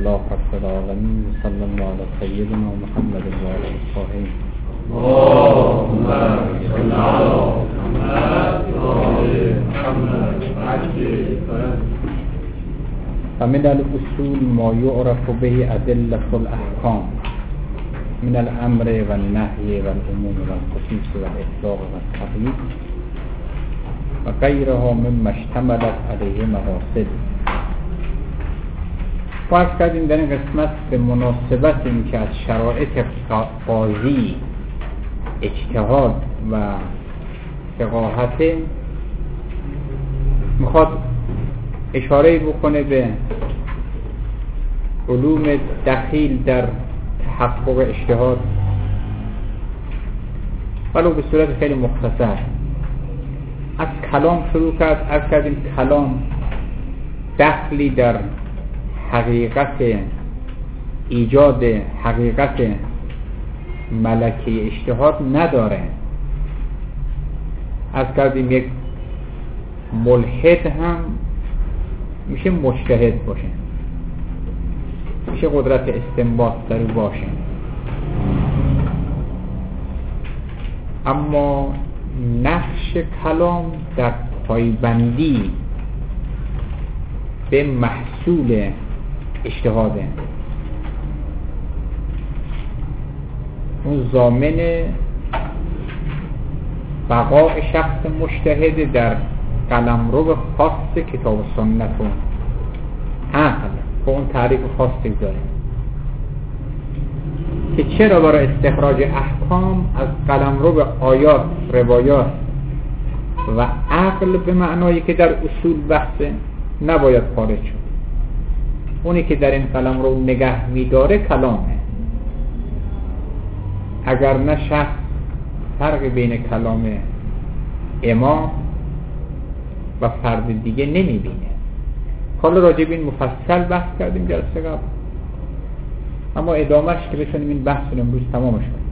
لله رب العالمين. صلی الله علی سیدنا محمد و آله الطاهرین. اللهم صل على محمد و آل محمد. فمن الاصول ما يعرف به أدلة الأحكام من الأمر والنهي والعموم والخصوص والإطلاق والتقييد وغيرها مما اشتملت عليه مقاصد. فرض کردیم در این قسمت به مناسبت این که از شرایط قاضی اجتهاد و فقاهت میخواد اشاره بکنه به علوم دخیل در تحقق اجتهاد، ولو به صورت خیلی مختصر. از کلام شروع کرد. از کردیم کلام دخلی در حقیقت ایجاد حقیقت ملکه اجتهاد نداره. از کردیم یک ملحد هم میشه مجتهد باشه، میشه قدرت استنباط در باشه، اما نقش کلام در پایبندی به محصول اجتهاده. اون ضامن بقاء شخص مجتهد در قلمرو خاص کتاب و سنت و عقل با اون تعریف خاصی داره که چرا برای استخراج احکام از قلمرو آیات، روایات و عقل به معنایی که در اصول بحثه نباید خارج شد. اونی که در این قلمرو نگه می‌داره کلامه. اگر نه شخص فرق بین کلام امام و فرد دیگه نمیبینه. حالا راجع به این مفصل بحث کردیم جلسه قبل، اما ادامهش که بتونیم این بحث رو امروز تمامش کنیم.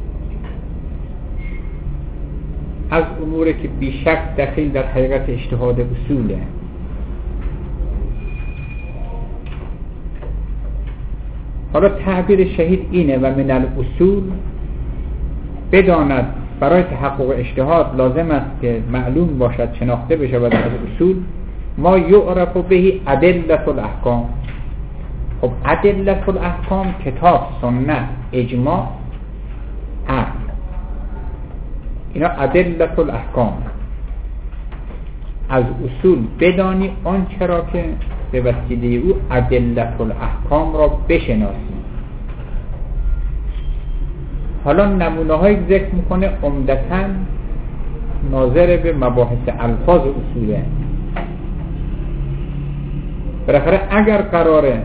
از اموری که بیشک دخیل در حقیقت اجتهاد اصوله. حالا تعبیر شهید اینه: و من الاصول، بداند برای تحقق اجتهاد لازم است که معلوم باشد، شناخته بشه از اصول ما یعرف به ادلة الاحکام. خب ادلة الاحکام کتاب، سنت، اجماع، عقل، اینا ادلة الاحکام. از اصول بدانی آنچه را که به وسیله او ادلة الاحکام را بشناسی. حالا نمونه های ذکر میکنه، عمدتاً ناظر به مباحث الفاظ اصوله. بالاخره اگر قراره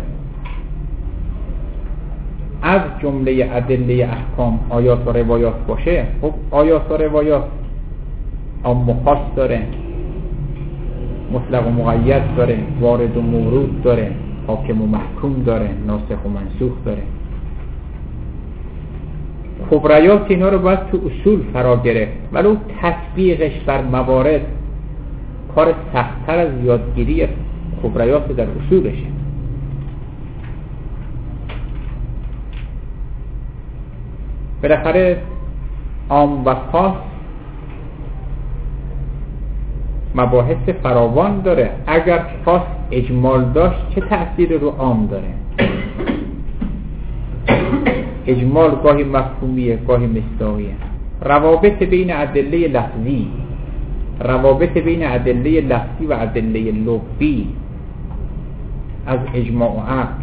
از جمله ادله احکام آیات و روایات باشه، خب آیات و روایات عام و خاص داره، مطلق و مقید داره، وارد و مورود داره، حاکم و محکوم داره، ناسخ و منسوخ داره. خبریات اینا رو باید تو اصول فرا گرفت، ولو تطبیقش بر موارد کار سخت‌تر از یادگیری خبریات در اصولشه. بالاخره عام و خاص مباحث فراوان داره. اگر خاص اجمال داشت چه تأثیر رو عام داره؟ اجمال گاهی مفهومیه، گاهی مصداقیه. روابط بین ادله لفظی، روابط بین ادله لفظی و ادله لغوی از اجماع و عقل،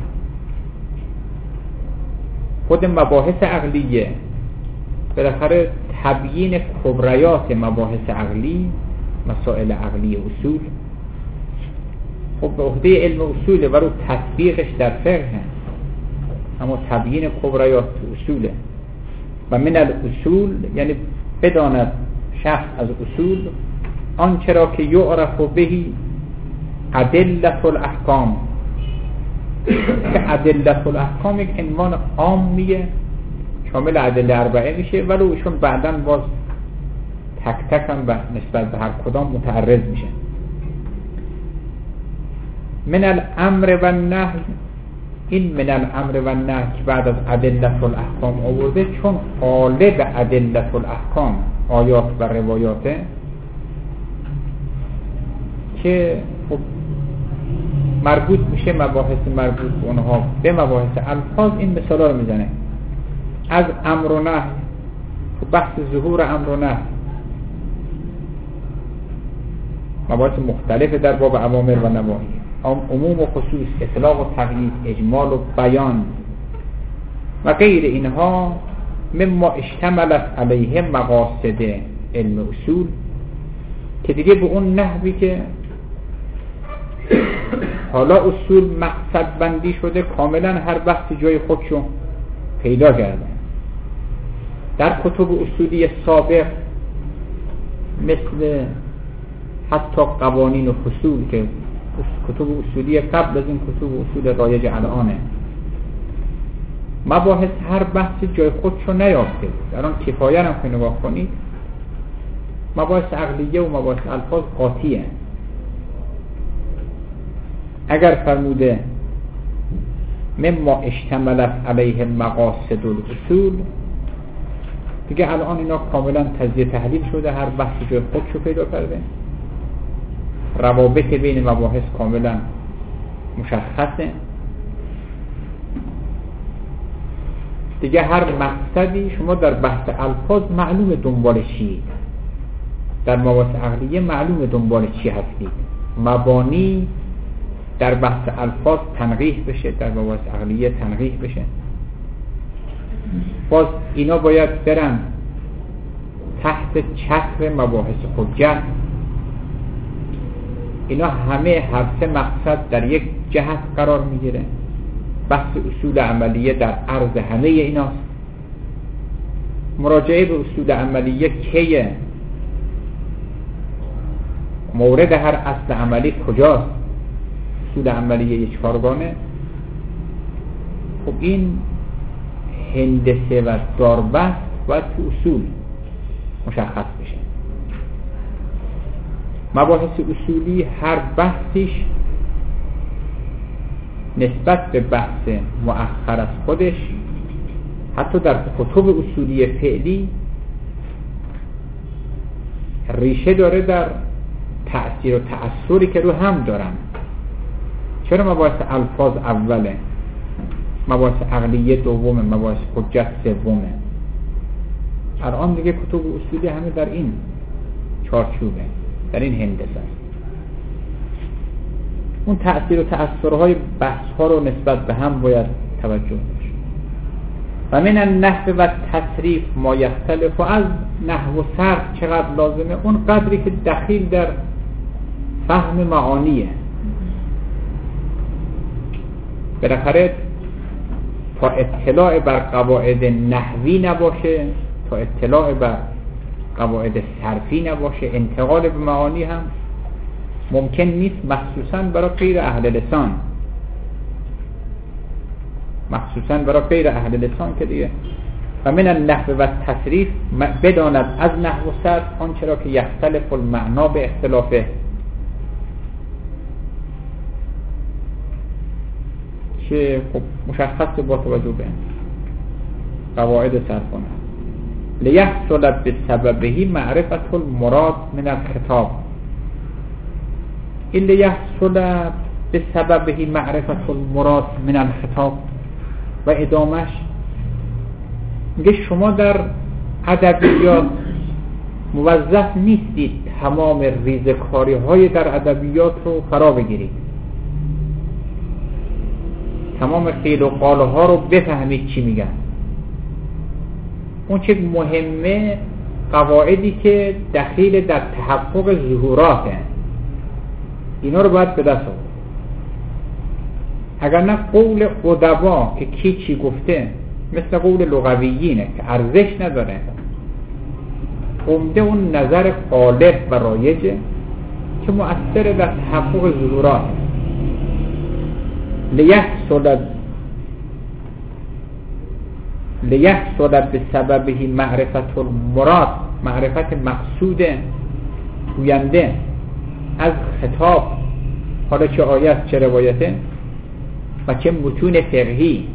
خود مباحث عقلیه. بالاخره تبیین کبریات مباحث عقلی، مسائل عقلی اصول، خب به عهده علم اصوله و رو تطبیقش در فقه، اما تبیین کبریات اصوله. و من الاصول یعنی بداند شخص از اصول آنچه را که یعرف بهی ادلة الاحکام، که ادلة الاحکام یک عنوان عامیه شامل ادله اربعه میشه، ولی ایشون بعداً باز تک تک هم نسبت به هر کدام متعرض میشه. من الامر و النهی این من الامر و النهی بعد از ادلة الاحکام آورده، چون قالب ادلة الاحکام آیات و روایاته که مربوط میشه مباحث مربوط به اونها به مباحث الفاظ. این مثالا رو میزنه از امر و نهی، بحث ظهور امر و نهی، مباحث مختلف در باب اوامر و نواهی، عموم و خصوص، اطلاق و تقیید، اجمال و بیان و غیر اینها مما اشتملت علیه مقاصد علم اصول، که دیگه به اون نحوی که حالا اصول مقصد بندی شده کاملا هر بحث جای خودشو پیدا کرده. در کتب اصولی سابق مثل حتی قوانین و فصول که کتب اصولی قبل از این کتب اصول رایج الانه، مباحث هر بحث جای خودشو نیافته بود. در آن کفایه هم که نگاه کنید مباحث عقلیه و مباحث الفاظ قاطیه. اگر فرموده مما اشتملت علیه مقاصد الاصول، دیگه الان اینا کاملا تجزیه تحلیل شده، هر بحث جای خودشو پیدا کرده، روابط بین مباحث کاملا مشخصه، دیگه هر مقصدی شما در بحث الفاظ معلوم دنبال چی، در مباحث عقلیه معلوم دنبال چی هستید. مبانی در بحث الفاظ تنقیح بشه، در مباحث عقلیه تنقیح بشه. باز اینا باید برن تحت چتر مباحث حجت. اینا همه هر سه مقصد در یک جهت قرار میگیره. بحث اصول عملیه در عرض همه ایناست. مراجعه به اصول عملیه کیه؟ مورد هر اصل عملی کجاست؟ اصول عملیه یک کارگانه. خب این هندسه و داربست باید تو اصول مشخص بشه. مباحث اصولی هر بحثیش نسبت به بحث مؤخر از خودش، حتی در کتب اصولی فعلی ریشه داره در تأثیر و تأثری که رو هم دارن. چرا مباحث الفاظ اوله، مباحث عقلیه دومه، مباحث حجت سومه؟ الان دیگه کتب اصولی همه در این چارچوبه، در این هندسه است. اون تأثیر و تأثرهای بحث ها رو نسبت به هم باید توجه بشه. و من النحو و تصریف ما یختلف، و از نحو و صرف چقدر لازمه؟ اون قدری که دخیل در فهم معانیه. بالاخره تا اطلاع بر قواعد نحوی نباشه، تا اطلاع بر قواعد صرفی نباشه، انتقال به معانی هم ممکن نیست، مخصوصاً برای غیر اهل لسان. مخصوصاً برای غیر اهل لسان که دیگه. و من النحو و تصریف بداند از نحو و صرف آنچه را که یختلف المعنا به اختلافه، که خب مشخص با توجه به قواعد صرفانه. لیحصل بسببه معرفت المراد من الخطاب. این لیحصل بسببه معرفت المراد من الخطاب و ادامش میگه شما در ادبیات موظف نیستید تمام ریزکاری های در ادبیات رو فرا بگیرید، تمام قیل و قال ها رو بفهمید چی میگن. اون چه مهمه قواعدی که دخیل در تحقق ظهوراته، اینا رو باید به دست آورد. اگر نه قول ادبا که کی چی گفته مثل قول لغویینه که ارزش نداره، عمده اون نظر غالب و رایجه که مؤثر در تحقق ظهورات. لیحصل بسببه معرفت المراد، معرفت مقصود گوینده از خطاب، حالا چه آیت چه روایته، و چه متون فقهی.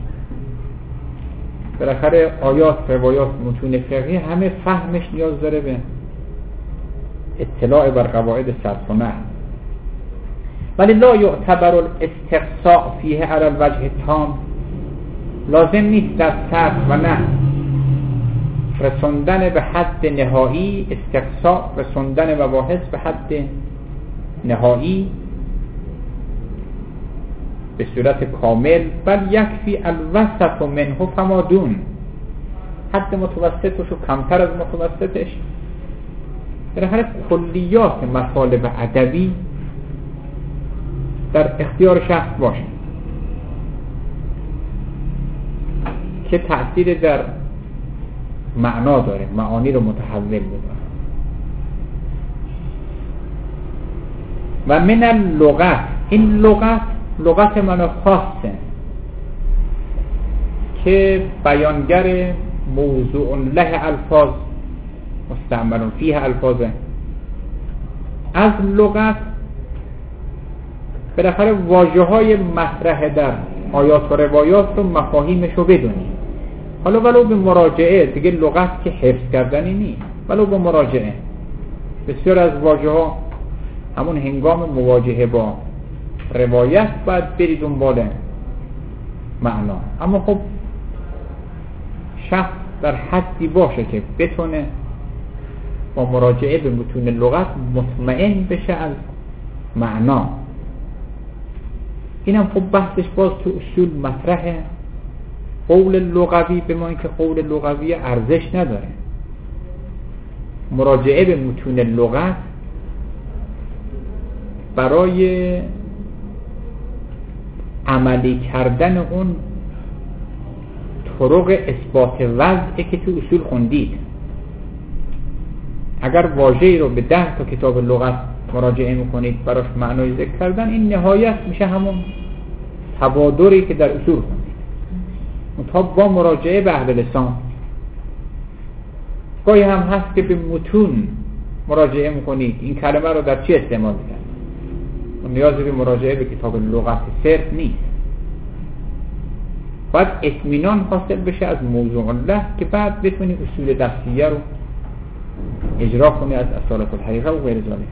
بالاخره آیات، روایات، متون فقهی همه فهمش نیاز داره به اطلاع بر قواعد صرف و نحو. ولی لا یعتبر الاستقصاء فیه علی الوجه التام، لازم نیست در صرف و نحو رسوندن به حد نهایی، استقصاء رسوندن مباحث به حد نهایی به صورت کامل، بل یکفی الوسط منه فما دون، حد متوسطش و کمتر از متوسطش. بالاخره کلیات مطالب ادبی در اختیار شخص باشه که تأثیر در معنا داره، معانی رو متحول بده. و من اللغت، این لغت من خاصه که بیانگر موضوع له الفاظ مستعمل فیه الفاظه. از لغت بالاخره واژه های مطرح در آیات و روایات رو مفاهیمش رو بدونی، حالا ولو به مراجعه، دیگه لغت که حفظ کردنی نیست، ولو به مراجعه. بسیار از واژه ها همون هنگام مواجهه با روایت باید بری دنبال معنا، اما خب شخص در حدی باشه که بتونه با مراجعه به متون لغت مطمئن بشه از معنا. اینم خب بحثش باز تو اصول مطرحه. قول لغوی به ما اینکه قول لغوی ارزش نداره، مراجعه به متون لغت برای عملی کردن اون طرق اثبات وضعی که تو اصول خوندید. اگر واژه‌ای رو به 10 تا کتاب لغت مراجعه میکنید براش معنای ذکر کردن، این نهایت میشه همون تبادری که در اصول خوندید. تا با مراجعه به اهل لسان گاهی هم هست که به متون مراجعه میکنید این کلمه رو در چی استعمال کرد، نیازی به مراجعه به کتاب لغت صرف نیست. باید اطمینان حاصل بشه از موضوع الله که بعد بتونی اصول دستیه رو اجرا کنی از اصالت الحقیقه و غیر ذالک.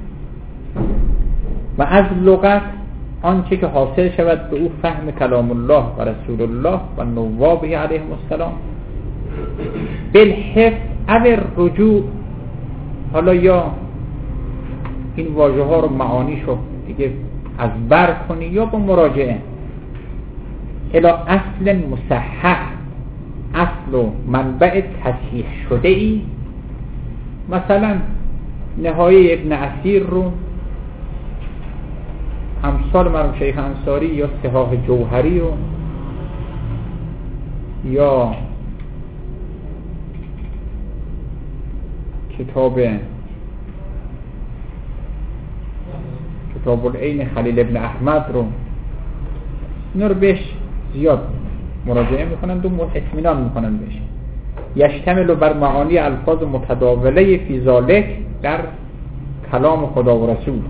و از لغت آنچه که حاصل شود به او فهم کلام الله و رسول الله و نوابه علیهم السلام بالحفظ او رجوع، حالا یا این واژه ها رو معانیشو دیگه از بر کنی یا با مراجعه الی اصل مصحح، اصل و منبع تصحیح شده ای. مثلا نهایه ابن اسیر رو امثال مرحوم شیخ انصاری یا صحاح جوهری رو یا کتاب العین خلیل ابن احمد رو، اینا رو بهش زیاد مراجعه میکنند و اطمینان میکنند بهش. یشتمل بر معانی الفاظ متداوله فی ذالک، در کلام خدا و رسول،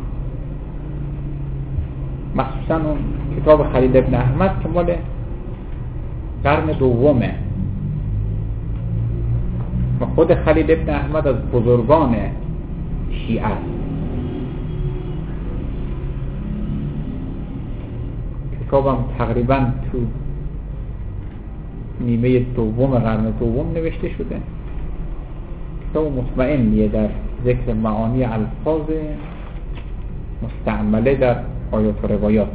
مخصوصا اون کتاب خلیل ابن احمد که مال قرن دومه و خود خلیل ابن احمد از بزرگان شیعه است. کتابم تقریبا تو نیمه دوم قرن دوم نوشته شده. کتاب مطمئنیه در ذکر معانی الفاظ مستعمله در آیات و روایات،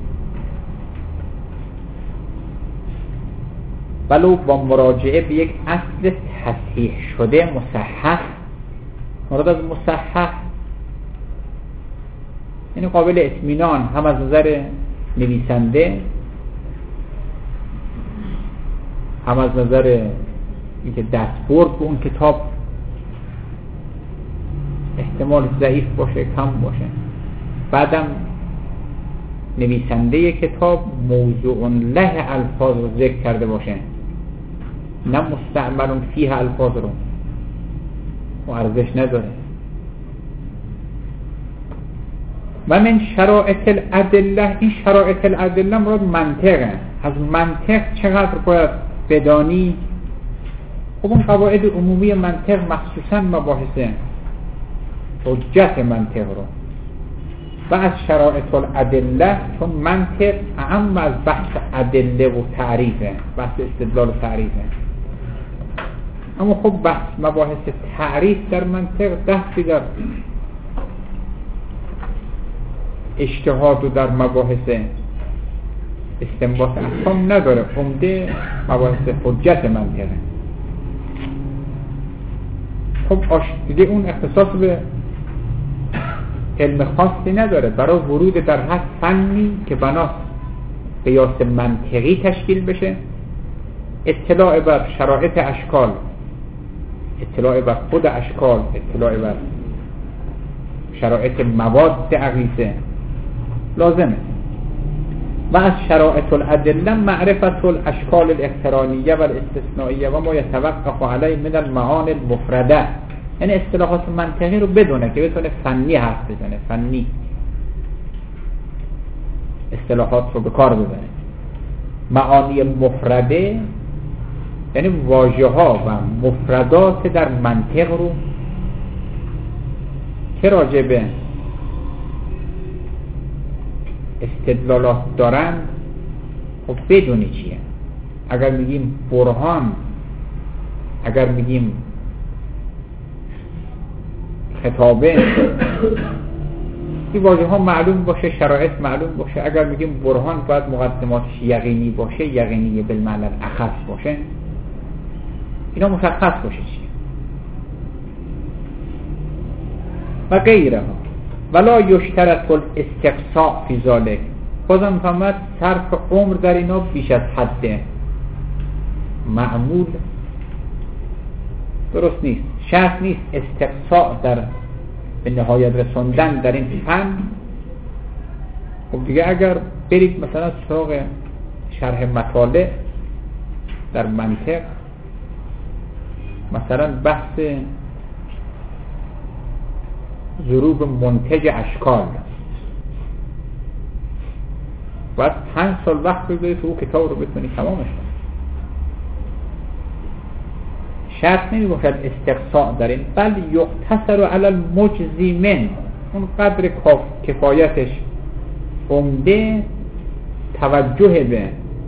ولو با مراجعه به یک اصل تصحیح شده مصحح. مراد از مصحح یعنی قابل اطمینان، هم از نظر نویسنده هم از نظر اینکه دستبرد به اون کتاب احتمال ضعیف باشه، کم باشه. بعدم نویسنده کتاب موضوع له الفاظ رو ذکر کرده باشه، نه مستعمل فیه الفاظ رو، و ارزش نداره. و من شرائط الادله، این شرائط الادله مراد منطقه. از منطق چقدر باید بدانی؟ خب اون قواعد عمومی منطق مخصوصا مباحث حجت منطق رو و از شرائط الادله، چون منطق اهم از بحث ادله و تعریفه، بحث استدلال و تعریفه. اما خب بحث مباحث تعریف در منطق دستی در اجتهاد و در مباحث استنباط احکام نداره. عمده مباحث حجت منطقه. خب دیگه اون اختصاص به علم خاصی نداره. برای ورود در هر فنی که بناست قیاس منطقی تشکیل بشه، اطلاع بر شرایط اشکال، اطلاع بر خود اشکال، اطلاع بر شرایط مواد اقیسه لازمه. و از شرائط الادله معرفت الاشکال الاقترانیه و الاستثنائیه و ما یتوقف علیه من المعانی المفرده، یعنی اصطلاحات منطقی رو بدونه که بتونه فنی حرف بزنه، فنی اصطلاحات رو به کار ببره. معانی مفرده یعنی واژه ها و مفردات در منطق رو که راجع به استدلالات دارن خب بدونی چیه. اگر میگیم برهان، اگر میگیم خطابه، این واژه ها معلوم باشه، شرایط معلوم باشه. اگر میگیم برهان باید مقدماتش یقینی باشه، یقینی بالمعنی الاخص باشه، اینا مشخص باشه چیه و غیره ها. ولا یشترط الاستقصاء فی ذلک، بازم فهمت صرف عمر در اینا بیش از حد معمول درست نیست. شرط نیست استقصاء در به نهایت رسوندن در این فن. خب دیگه اگر برید مثلا سراغ شرح مطالع در منطق، مثلا بحث ضروب منتج اشکال، باید 5 سال وقت بذارید که او کتاب رو بتونی تمامش کنید. شرط نمی باشد استقصاء در این، بل یقتصر علی المجزی من، اون قدر کفایتش عمده توجه به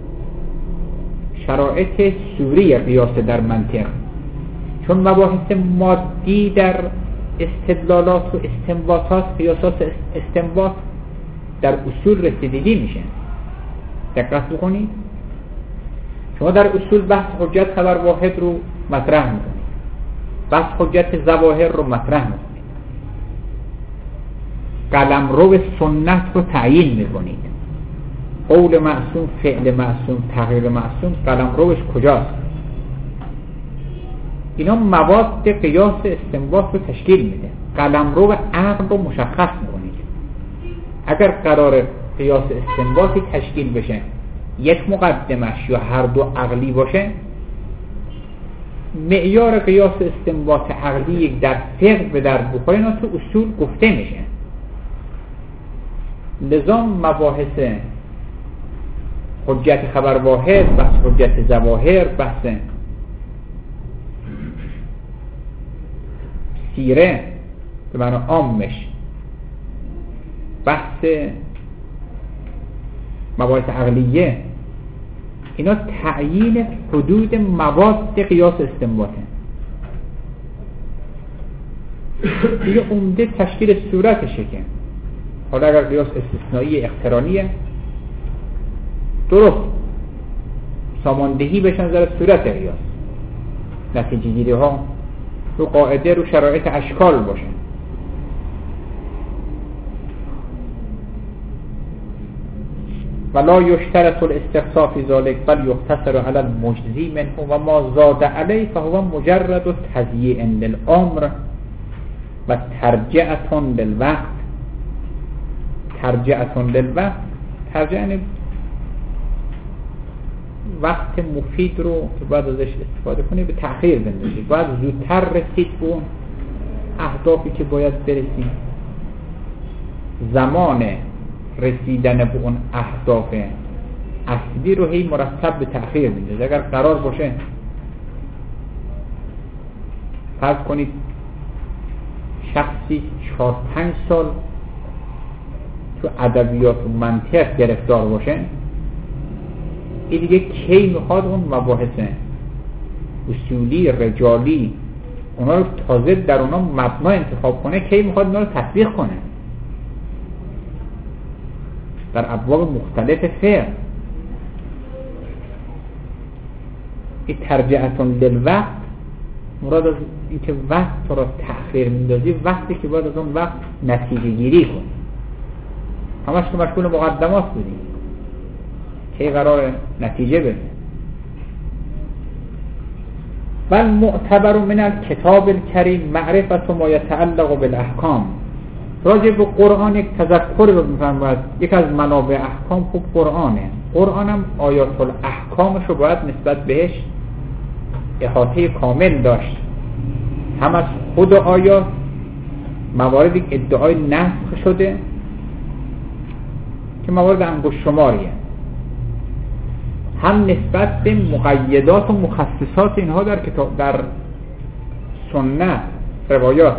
شرایط سوری قیاس در منطق، چون مباحث مادی در استدلالات و استنباطات، قیاسات استنباط در اصول رسیدگی میشه. دقت بکنید، شما در اصول بحث حجت خبر واحد رو مطرح میکنید، بحث حجت ظواهر رو مطرح میکنید، قلمرو سنت رو تعیین میکنید، قول معصوم، فعل معصوم، تغییر معصوم قلمروش کجاست. اینا مواد قیاس استنباط رو تشکیل میده. قلمرو عقل رو مشخص میکنید. اگر قرار قیاس استنباطی تشکیل بشه، یک مقدمش یا هر دو عقلی باشه، معیار قیاس استنباط عقلی در فقه به در بخواه اینا تو اصول گفته میشه. لذا مباحث حجت خبر واحد، بحث حجت ظواهر، بحث سیره به معنی عامش، بحث مباحث عقلیه، اینا تعیین حدود مواد قیاس استنباطه. دیگه عمده تشکیل صورتشه که حالا اگر قیاس استثنایی اقترانیه درست ساماندهی بشن در صورت قیاس، نتیجه گیری ها رو قاعده رو شرایط اشکال باشه. ولا یشترط الاستقصاء فی ذلک بل یقتصر علی المجزی منه و ما زاد علیه فهو مجرد تضییع للامر و ترجعه للوقت. ترجعه للوقت، ترجعه یعنی وقت مفید رو که باید ازش استفاده کنی به تأخیر بندازی، باید زودتر رسید به اون اهدافی که باید برسیم. زمان رسیدن به اون اهداف اصلی رو هی مرتب به تأخیر میده. اگر قرار باشه فرض کنید شخصی 4-5 سال تو ادبیات و منطق گرفتار باشه، این دیگه کی میخواد اون مباحث اصولی رجالی اونا رو تازه در اونا مبنا انتخاب کنه، کی میخواد اونا رو تطبیق کنه در ابواب مختلف فقه. این ترجعتون للوقت مراد از این که وقت تو را تأخیر میندازی وقتی که باید از اون وقت نتیجه گیری کنی. همش تو مشغول مقدمات بودی که قرار نتیجه بده. بل معتبر من الکتاب الکریم معرفت ما یتعلق بالاحکام. راجع به قرآن یک تذکر رو میفرماید. یک از منابع احکام خوب قرآنه. قرآن هم آیات الاحکامش رو باید نسبت بهش احاطه کامل داشت، هم از خود آیات، مواردی که ادعای نسخ شده که موارد انگشت شماریه، هم نسبت به مقیدات و مخصصات اینها در کتاب، در سنت، روایات.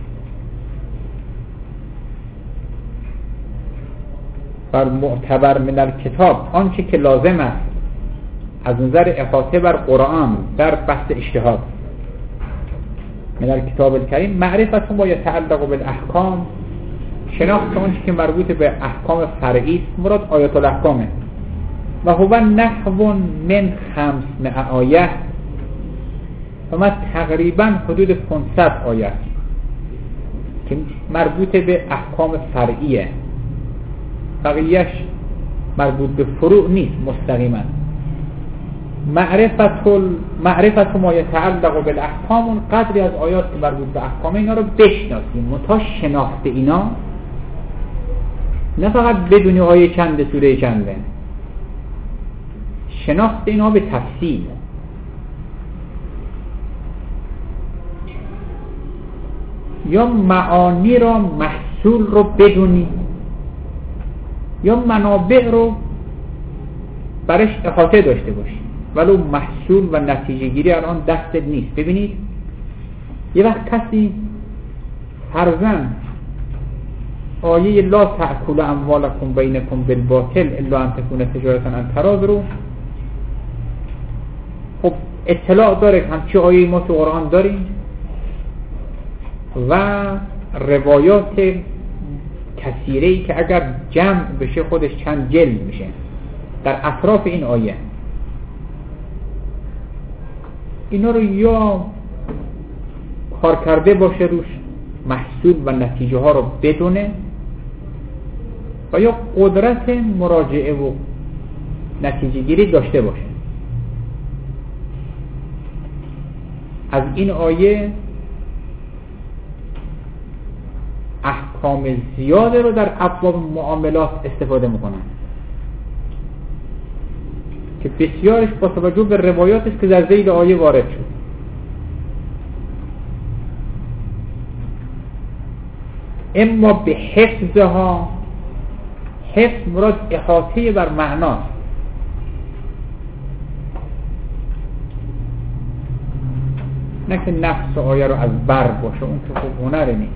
بر معتبر من الکتاب، آنچه که لازم است از نظر احاطه بر قرآن در بحث اجتهاد، من الکتاب الکریم معرفت ما یتعلق بالاحکام، شناخت آنچه که مربوط به احکام فرعی است، مراد آیات الاحکامه. و هو نحو من 500 آیه، و ما تقریبا حدود 500 آیه که مربوط به احکام فرعیه، بقیهش مربوط به فروع نیست مستقیما. معرفت ما یتعلق بالاحکام، اون قدری از آیات که مربوط به احکام اینا رو بشناسیم. متا شناخت اینا نه فقط بدونی آیه چنده سوره چنده، شناخت اینا به تفصیل. یا معانی را محصول رو بدونی، یا منابع رو برش احاطه داشته باشی، ولو محصول و نتیجه گیری الان دستت نیست. ببینید یه وقت کسی فرضاً آیه لا تأکلوا اموالکم بینکم بالباطل الا ان تکون تجارة عن تراض رو خب اطلاع داره، همچی آیه ما تو قرآن داریم و روایات کثیره‌ای که اگر جمع بشه خودش چند جلد میشه در اطراف این آیه. اینا رو یا کار کرده باشه روش، محصول و نتیجه ها رو بدونه، و یا قدرت مراجعه و نتیجه گیری داشته باشه. از این آیه احکام زیاده رو در ابواب معاملات استفاده میکنن که بسیارش با توجه به روایات است که در ذیل آیه وارد شد. اما به حفظها، حفظ مراد احاطه بر معناست، نه که نفس آیه رو از بر باشه، اون که خوب هنره نیست.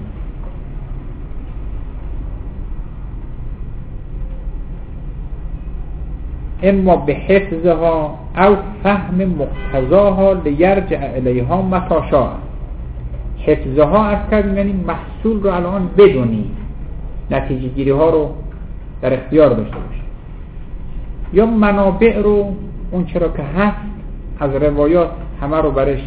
اما به حفظها او فهم مقتضاها لیرجع الیها متی شاء. حفظها از کردیم یعنی محصول رو الان بدونی، نتیجه گیری ها رو در اختیار داشته باشی. یا منابع رو، اون چرا که هست از روایات همه رو برش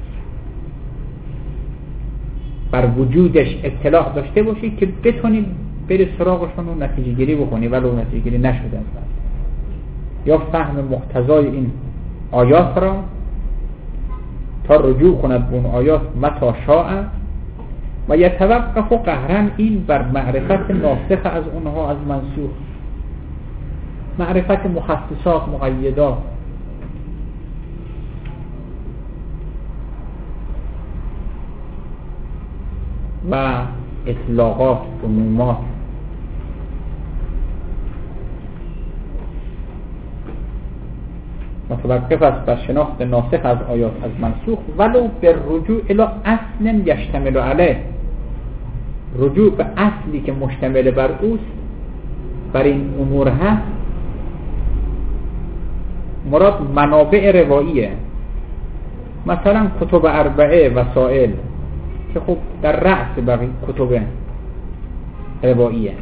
بر وجودش اطلاع داشته باشی که بتونی بری سراغشون رو نتیجه گیری بکنی ولو نتیجه گیری نشده اصلا. یا فهم مقتضای این آیات را تا رجوع کند به اون آیات متی شاء و یتوقف قهرن این بر معرفت ناسخ از اونها از منسوخ، معرفت مخصصات مقیدات. و اطلاقات عمومات متوقف است بر شناخت ناسخ از آیات از منسوخ، ولو به رجوع الی اصل یشتمل علیه، رجوع به اصلی که مشتمل بر اوست، بر این امور هست. مراد منابع رواییه، مثلا کتب اربعه وسائل که خب در رأس بقیه کتب رواییه.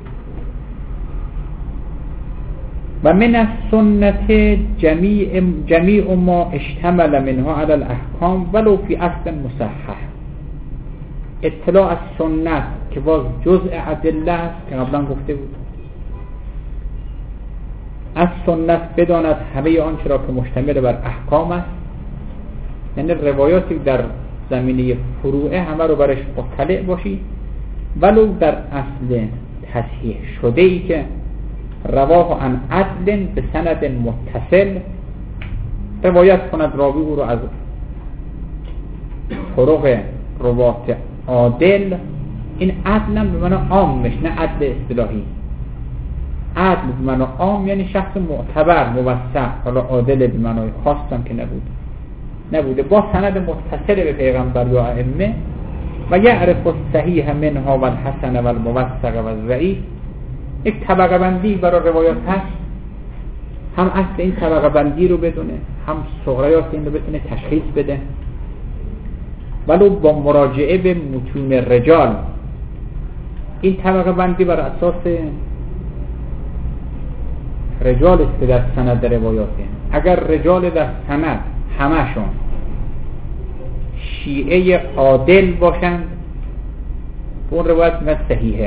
و من السنت جمیع ما اشتمل منها علی الاحکام ولو فی اصل مصحح. اطلاع از سنت که باز جزء ادله است که قبلا گفته بود، از سنت بداند همه آنچه را که مشتمل بر احکام است، یعنی روایاتی در زمینه فروعه همه رو برش مطلع باشی، ولو در اصل تصحیح شده ای که رواه عن عدل به سند متصل، روایت کند راوی او رو از طرق روات عادل. این عدل هم به معنی عامش، نه عدل اصطلاحی. عدل به معنی عام یعنی شخص معتبر موثق، حالا عادل به معنی خاص هم که نبوده با سند متصل به پیغمبر یا ائمه. و یعرف الصحیح منها و الحسن و الموثق و الضعیف. یک طبقه بندی برای روایات هست، هم اصل این طبقه بندی رو بدونه، هم ثغرات این رو بتونه تشخیص بده، ولو با مراجعه به متون رجال. این طبقه بندی بر اساس رجال است که در سند روایاته. اگر رجال در سند همشون شیعه عادل باشند، اون روایت میگن صحیحه.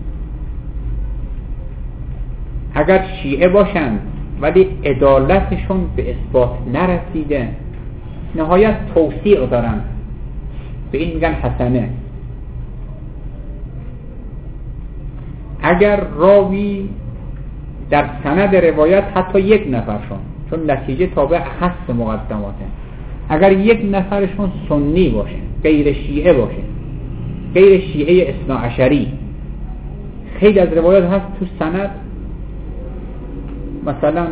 اگر شیعه باشند ولی عدالتشون به اثبات نرسیده، نهایت توثیق دارن، به این میگن حسنه. اگر راوی در سند روایت حتی یک نفرشون، چون نتیجه تابع خاص مقدماته، اگر یک نفرشون سنی باشه، غیر شیعه باشه، غیر شیعه اثناعشری، خیلی از روایات هست تو سند مثلا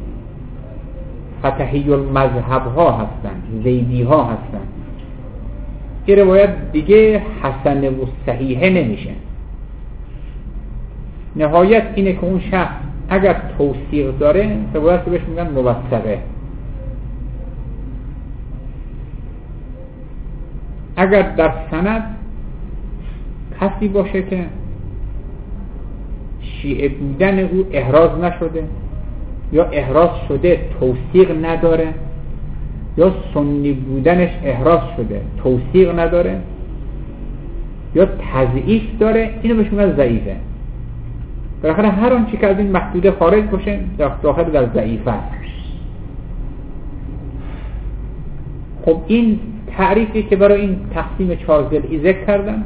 فتحی المذهب ها هستن، زیدی ها هستن، این روایت دیگه حسن و صحیحه نمیشه. نهایت اینه که اون شخص اگر توثیق داره، روایت بهش میگن موثقه. اگر در سند کسی باشه که شیعه بودن او احراز نشده، یا احراز شده توثیق نداره، یا سنی بودنش احراز شده توثیق نداره، یا تضعیف داره، اینو بهش میگن ضعیفه. بالاخره هر آنچه که از این محدوده خارج باشه داخل در ضعیفه است. خب این تعریفی که برای این تقسیم 4 ضلعی ذکر کردن،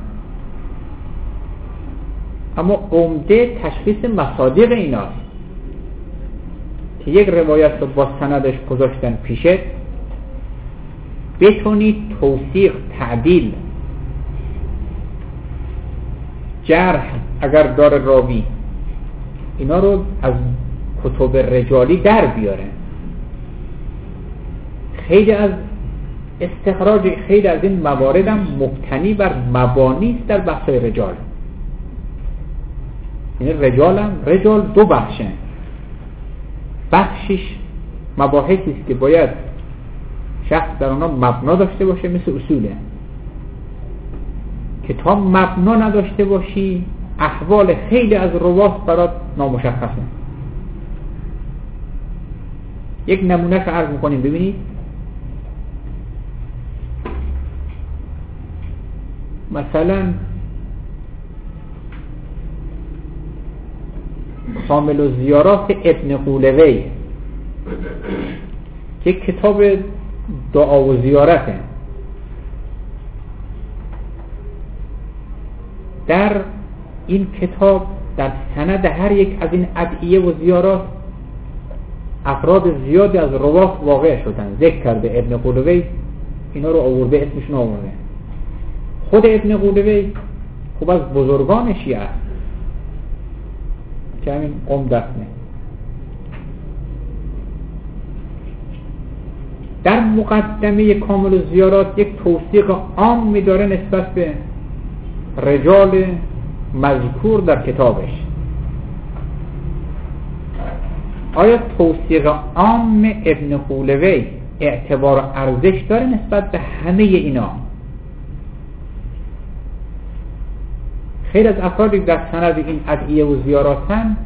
اما عمده تشخیص مصادیق ایناست که یک روایت رو با سندش گذاشتن پیشت، بتونی توثیق، تعدیل، جرح اگر داره راوی، اینا رو از کتب رجالی در بیاره. خیلی از استخراج خیلی از این موارد هم مبتنی بر مبانی است در بحث رجال. یعنی رجال 2 بخشه. بخشش مباحثی است که باید شخص در آنها مبنا داشته باشه، مثل اصوله که تا مبنا نداشته باشی احوال خیلی از روات برات نامشخصه. یک نمونه رو عرض میکنیم ببینید. مثلا کامل الزیارات ابن قولوی که کتاب دعا و زیارته، در این کتاب در سند هر یک از این ادعیه و زیارات افراد زیادی از رواه واقع شدن، ذکر کرده ابن قولوی، اینا رو آورده، اسمشون آورده. خود ابن قولوی خوب از بزرگان شیعه است که همین قم دفنه. در مقدمه کامل الزیارات یک توثیق عام می‌داره نسبت به رجال مذکور در کتابش. آیا توثیق عام ابن خولوی اعتبار و ارزش داره نسبت به همه اینا؟ خیلی از افرادی در سند این ادعیه و زیاراتن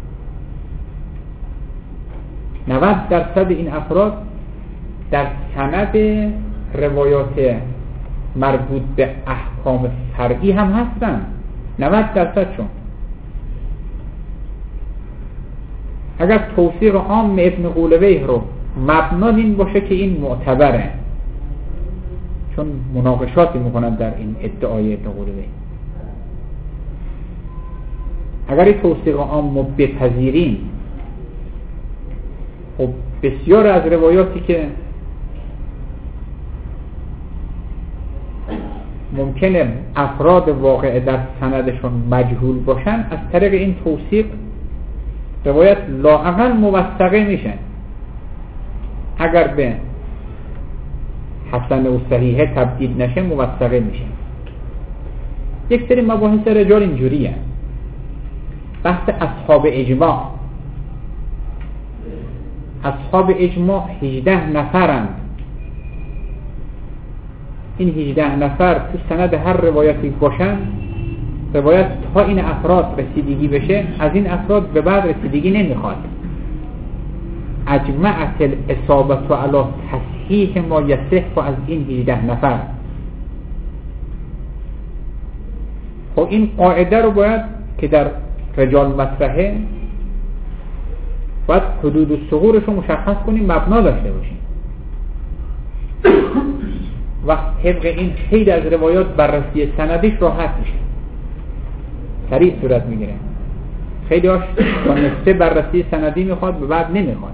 90% این افراد در سند روایات مربوط به احکام فرعی هم هستن، 90% چون اگر توثیق عام ابن قولویه رو مبنا این باشه که این معتبره، چون مناقشاتی میکنن در این ادعای ابن قولویه. اگر این توثیق عام رو بپذیریم، خب بسیار از روایاتی که ممکنه افراد واقع در سندشون مجهول باشن، از طریق این توثیق روایت لااقل موثقه میشن. اگر به حسن و صحیحه تبدیل نشه موثقه میشن. یک سری مباحث رجال اینجوریه. بحث اصحاب اجماع. اصحاب اجماع 18 نفرند. این 18 نفر تو سند هر روایتی باشن، روایت تا این افراد رسیدگی بشه، از این افراد به بعد رسیدگی نمیخواد. اجمعت الاصابت علی تصحیح ما یصح از این 18 نفر. خب این قاعده رو باید که در رجال مطرحه، باید حدود الثغورش رو مشخص کنیم، مبنا داشته باشیم. وقت طبق این خیلی از روایات بررسی سندیش راحت میشه، سریع صورت میگیره. خیلی هاش با نسبه بررسی سندی میخواد، به بعد نمیخواد.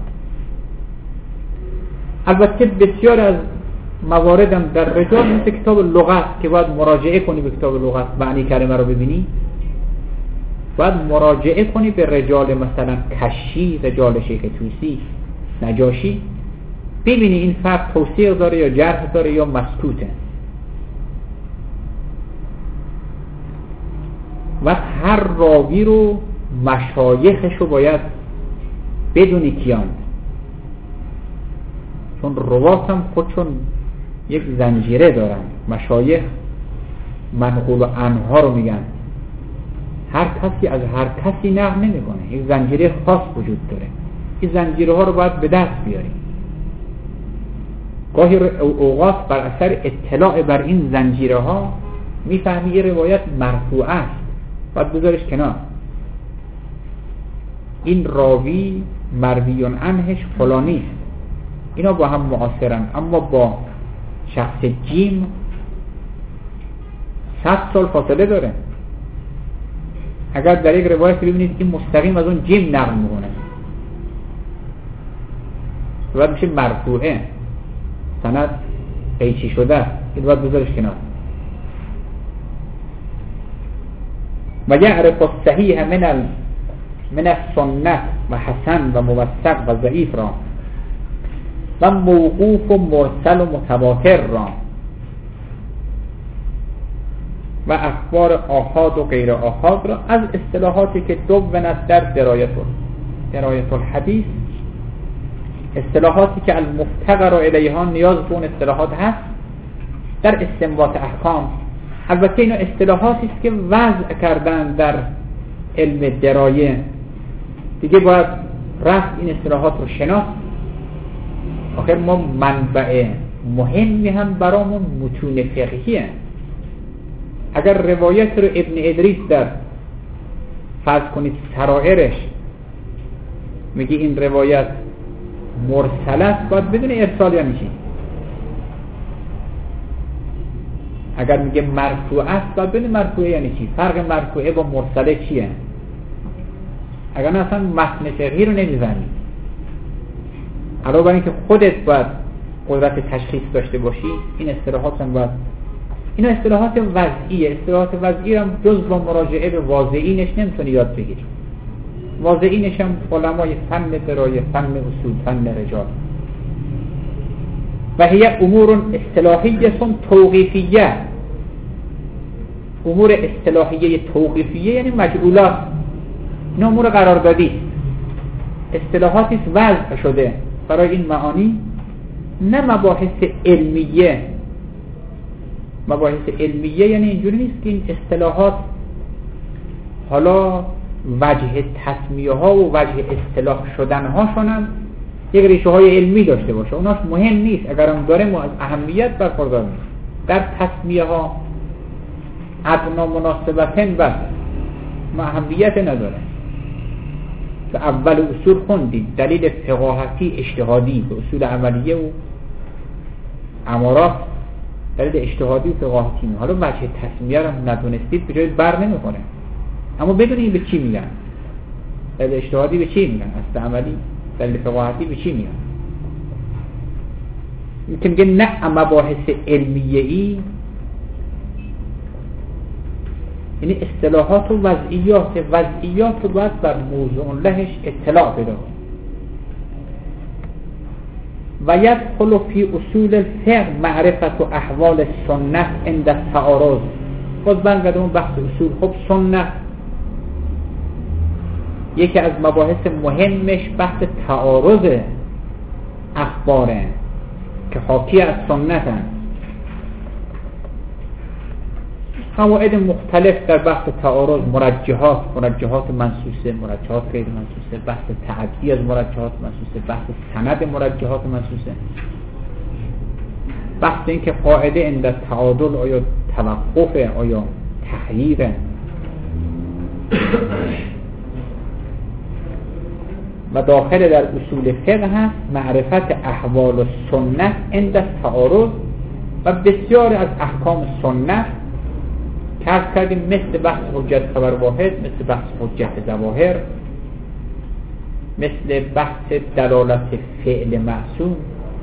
البته بسیار از مواردم در رجال مثل کتاب لغت که باید مراجعه کنی به کتاب لغت، معنی کلمه رو ببینی، باید مراجعه کنی به رجال مثلا کشی، رجال شیخ توسی، نجاشی، ببینی این فرد توثیق داره یا جرح داره یا مسکوته. و هر راوی رو مشایخش رو باید بدونی کیان، چون روات هم خودشون یک زنجیره دارن. مشایخ منقول و عنها رو میگن، هر کسی از هر کسی نقل نمیکنه، یک زنجیره خاص وجود داره. این زنجیره ها رو باید به دست بیاریم. گاهی اوقات بر اثر اطلاع بر این زنجیره ها میفهمی یه روایت مرفوعه است، باید بذارش کنار. این راوی مرویون عنهش فلانی است، اینا با هم معاصرن، اما با شخص جیم 100 سال فاصله داره. اگر در یک روایت ببینید این مستقیم از اون جیم نقل میکنه، باید میشه مرفوعه، سند قیچی شده است، این باید بذارش کنار. و یعرف الصحیح من السنت و حسن و موثق و ضعیف را و موقوف و مرسل و متواتر را و اخبار آحاد و غیر آحاد را از اصطلاحاتی که دونت در درایت الحدیث، اصطلاحاتی که المفتقر الیها نیاز به اون اصطلاحات هست در استنباط احکام. البته اینا اصطلاحاتی است که وضع کردن در علم درایه، دیگه باید رفت این اصطلاحات رو شناخت. آخر ما منبع مهمی هم برامون متون فقهیه. اگر روایت رو ابن ادریس در فرض کنید سرائرش میگه این روایت مرسل است، باید بدون ارسال یعنی چی. اگر میگه مرفوع است، باید بدون مرفوع یعنی چی. فرق مرفوعه با مرسله چیه؟ اگر نه اصلا متن فقهی رو نمیزنی. علاوه بر اینکه خودت باید قدرت تشخیص داشته باشی، این اصطلاحات هم باید، اینا اصطلاحات وضعیه. اصطلاحات وضعی هم جز با مراجعه به واضعینش نمیتونی یاد بگیری. واضعینش هم علمای فن درایه، فن اصول، فن رجال. و هی امور اصطلاحیه توقیفیه. امور اصطلاحیه توقیفیه یعنی مجعولات، این امور قراردادی، اصطلاحاتی وضع شده برای این معانی، نه مباحث علمیه. مباحث علمیه یعنی اینجوری نیست که این اصطلاحات حالا وجه تسمیه ها و وجه اصطلاح شدن هاشونم یک ریشه های علمی داشته باشه، اوناش مهم نیست، اگرم داره ما از اهمیت برخوردار نیست. در تسمیه ها ادنا مناسبتن بس ما اهمیت نداره. به اول اصول خوندید دلیل فقاهتی اجتهادی به اصول عملیه و امارات دلیل اجتهادی و فقاهتی. حالا وجه تسمیه رو ندونستید به جای بر نمیخوره، اما بدونید به چی میگن. دلیل اجتهادی به چی میگن، اصل عملی دلیل فقاهتی به چی میگن. میگه میگه نه مباحث علمیه ای یعنی اصطلاحات و وضعیات رو باید بر موضوع لهش اطلاع پیدا کنه. و یدخل فی اصول الفقه معرفت و احوال السنت عند التعارض. باز برگردیم اون بحث اصول. خب سنت یکی از مباحث مهمش بحث تعارض اخباره که حاکی از سنت هست. قواعد مختلف در بحث تعارض، مرجحات منصوصه، مرجحات غیر منصوصه، بحث تعدی از مرجحات منصوصه، بحث سند مرجحات منصوصه، بحث این که قاعده عند تعادل آیا توقفه آیا تغییره. و داخل در اصول فقه هست معرفت احوال و سنت عند التعارض و بسیار از احکام سنت کار کردیم، مثل بحث حجت خبر واحد، مثل بحث حجت ظواهر، مثل بحث دلالت فعل معصوم،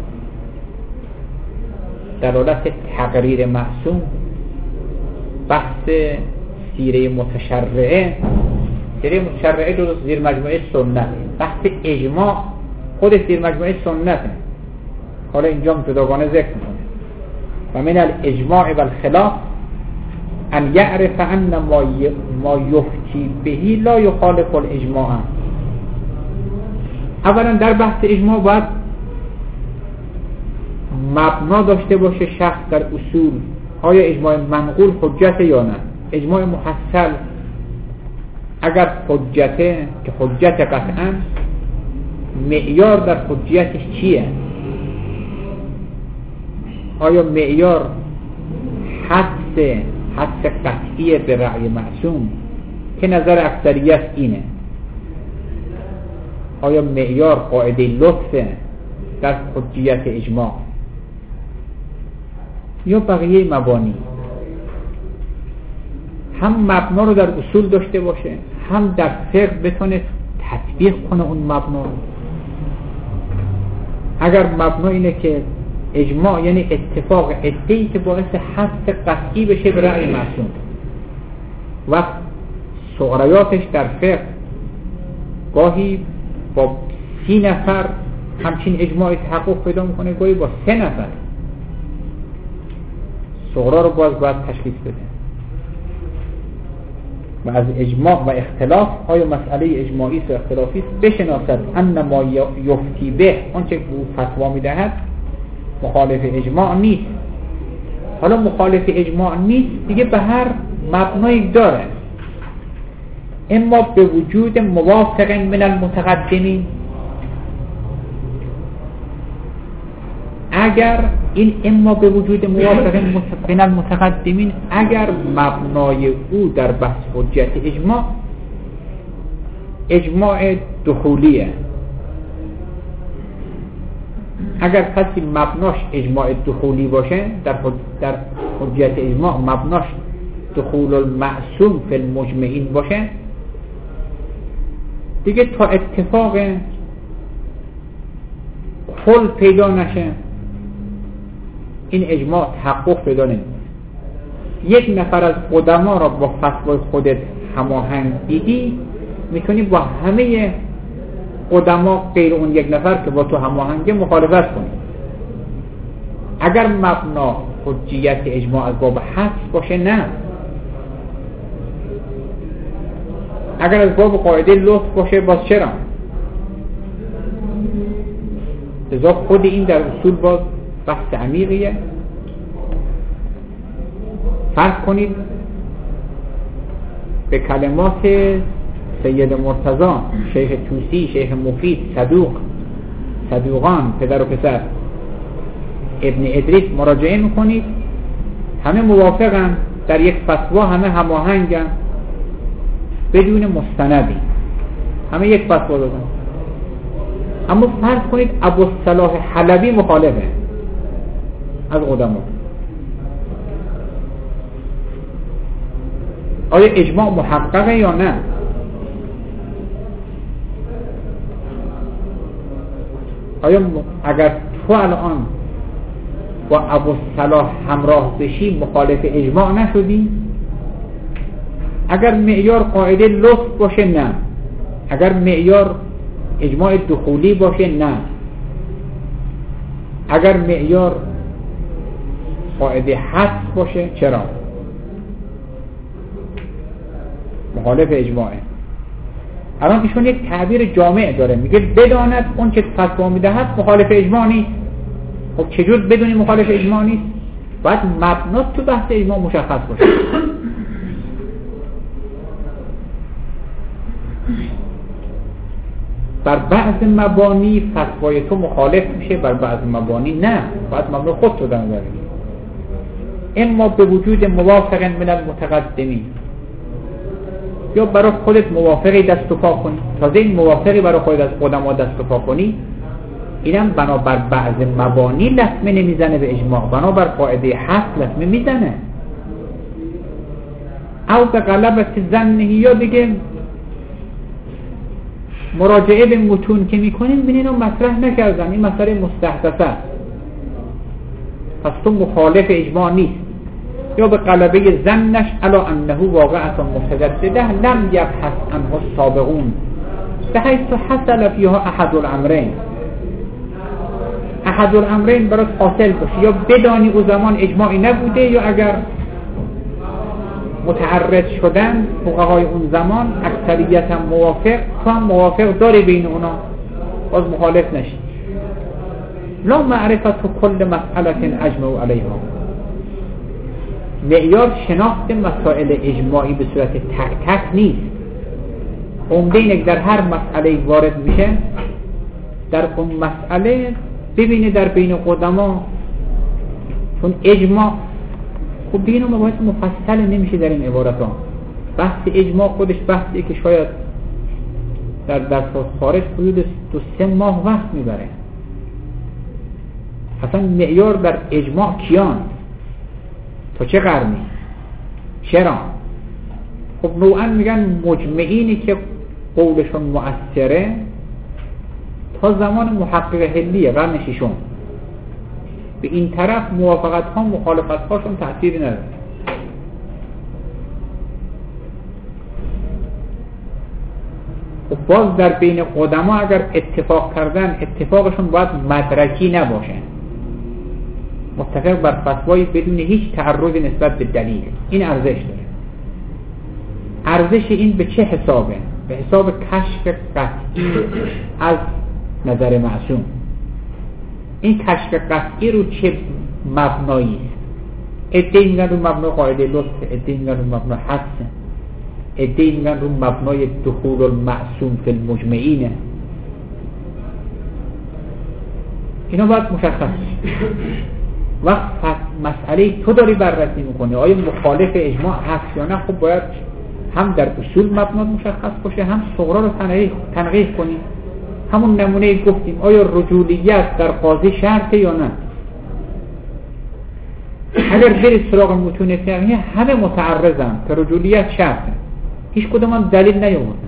دلالت تقریر معصوم، بحث سیره متشرعه. سیره متشرعه جزو زیر مجموعه سنت، بحث اجماع خود زیر مجموعه سنت، حالا اینجا جداگانه ذکر میکنه. و من الاجماع و الخلاف ان یعرف ان ما یفتی بهی لا یخالف الاجماع. اولا در بحث اجماع باید مبنا داشته باشه شخص در اصول، آیا اجماع منقول حجت یا نه. اجماع محصل اگر حجته که حجت قطعا، معیار در حجتش چیه؟ آیا معیار حدس قطعی به رأی معصوم که نظر اکثریت اینه؟ آیا معیار قاعده لطفه در حجیت اجماع یا بقیه مبانی؟ هم مبنا رو در اصول داشته باشه، هم در فقه بتونه تطبیق کنه اون مبنا رو. اگر مبنا اینه که اجماع یعنی اتفاق عده‌ای که باعث حدس قطعی بشه به رأی معصوم، و سغریاتش در فقه گاهی با 30 نفر همچین اجماعی تحقق پیدا میکنه، گاهی با 3 نفر. سغرا رو باید تشخیص بده. و از اجماع و اختلاف، آیا مسئله اجماعی است و اختلافی است، بشناسد ان ما یفتی به، آنچه که او فتوا میدهد مخالف اجماع نیست. حالا مخالف اجماع نیست دیگه به هر مبنایی داره، اما به وجود موافق من المتقدمین. اگر این اما به وجود موافق من المتقدمین، اگر مبنای او در بحث حجت اجماع دخولیه، اگر کسی مبناش اجماع دخولی باشه، در حجت اجماع مبناش دخول المعصوم فی المجمعین باشه، دیگه تا اتفاق کل پیدا نشه این اجماع تحقق پیدا نمیکنه. یک نفر از قدما را با فتوای خودت هماهنگ دیدی، میتونی با همه قدما غیر اون یک نفر که با تو هماهنگه مخالفت کنی. اگر مبنا حجیت اجماع از باب حدس باشه نه، اگر از باب قاعده لطف باشه باز چرا؟ لذا خود این در اصول باز بحث عمیقیه. فرض کنید به کلمات سید مرتضی، شیخ طوسی، شیخ مفید، صدوقان، پدر و پسر، ابن ادریس مراجعه میکنید، همه موافقن، در یک فتوا همه هماهنگن، بدون مستندی همه یک فتوا دادن. اما فرض کنید ابوالصلاح حلبی مخالفه از قدما، آیا اجماع محققه یا نه؟ آیا اگر تو الان با ابوالصلاح همراه بشی مخالف اجماع نشدی؟ اگر معیار قاعده لطف باشه نه، اگر معیار اجماع دخولی باشه نه، اگر معیار قاعده حدس باشه چرا؟ مخالف اجماعه. الان ایشون یک تعبیر جامع داره، میگه بداند اون که فتوا میدهد مخالف اجماع نیست. خب چجور بدونی مخالف اجماع نیست؟ باید مبنات تو بحث اجماع مشخص باشه. بر بعض مبانی فتوای تو مخالف میشه، بر بعض مبانی نه، باید مبنا خود تو در نظر بگیری. اما به وجود موافق من المتقدمین، یا برای خودت موافقی دست و پا کنی، تازه این موافقی برای خودت از قدما دست و پا کنی، اینم بنابر بعض مبانی لطمه نمیزنه به اجماع، بنابر قاعده حدس لطمه میزنه. او به غلبت ظنه، یا دیگه مراجعه به متون که میکنیم ببینین رو مطرح نکردن، این مسئله مستحدثه است، پس تو مخالف اجماع نیست. یا به غلبه ظنش علی انه واقعه متجدده لم یبحث عنه السابقون بحیث حصل فیها احد الامرین، احد الامرین برات حاصل باشه، یا بدانی او زمان اجماعی نبوده، یا اگر متعرض شدن فقهای اون زمان اکثریت هم موافق، تو هم موافق داری بین اونا، باز مخالف نشی. لا معرفت کل مسئله اجمعوا علیها، معیار شناخت مسائل اجماعی به صورت تک تک نیست. عمده اینه در هر مسئله وارد میشه، در اون مسئله ببینه در بین قدما، چون اجماع خب بین اون مباحث مفصل نمیشه در این عبارت ها. بحث اجماع خودش بحثیه که شاید در درس خارج حدود 2-3 ماه وقت میبره. اصلا معیار در اجماع کیان؟ تا چه قرنی؟ چرا؟ خب نوعا میگن مجمعینی که قولشون مؤثره تا زمان محقق هلیه، قرن ششم. به این طرف موافقت ها مخالفت هاشون تأثیری نداره. خب باز در بین قدما اگر اتفاق کردن، اتفاقشون باید مدرکی نباشه، متفق بر فتوایی بدون هیچ تعرض نسبت به دلیل. این ارزش داره. ارزش این به چه حسابه؟ به حساب کشف قطعی از نظر معصوم. این کشف قطعی رو چه مبنایی است؟ ادعی میگن رو مبنای قاعده لطفه، ادعی میگن رو مبنای حدسه، ادعی میگن رو مبنای دخول المعصوم فی المجمعینه. اینا باید مشخص وقت مسئله تو داری بررسی میکنی آیا مخالف اجماع هست یا نه. خب باید هم در اصول مبنات مشخص باشه، هم صغرا رو تنقیح کنی. همون نمونه گفتیم آیا رجولیت در قاضی شرطه یا نه. اگر برید سراغ متون فقهی همه متعرضن که رجولیت شرطه، هیچ کدوم هم دلیل نیاوردن.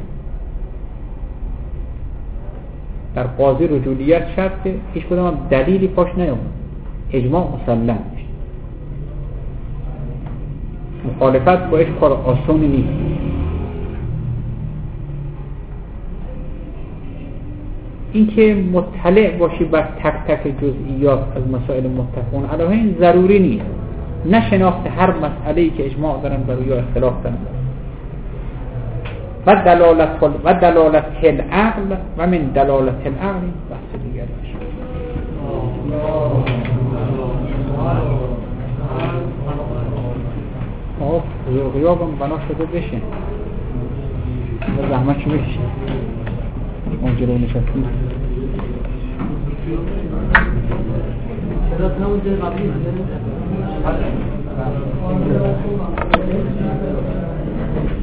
در قاضی رجولیت شرطه، هیچ کدوم هم دلیلی پاش نیاوردن. اجماع مسلم میشه. مخالفت باش کار آسانی نیست. اینکه مطلع باشی بر تک تک جزئیات از مسائل متفقون علیه این ضروری نیست. نه شناخت هر مسئله‌ای که اجماع دارن بر روی اختلاف دارن و دلالت العقل و من دلالت العقل بحث دیگری میشه. غیابم بنا شده بشه زحمت چی بشه اون جلو نشستیم چرا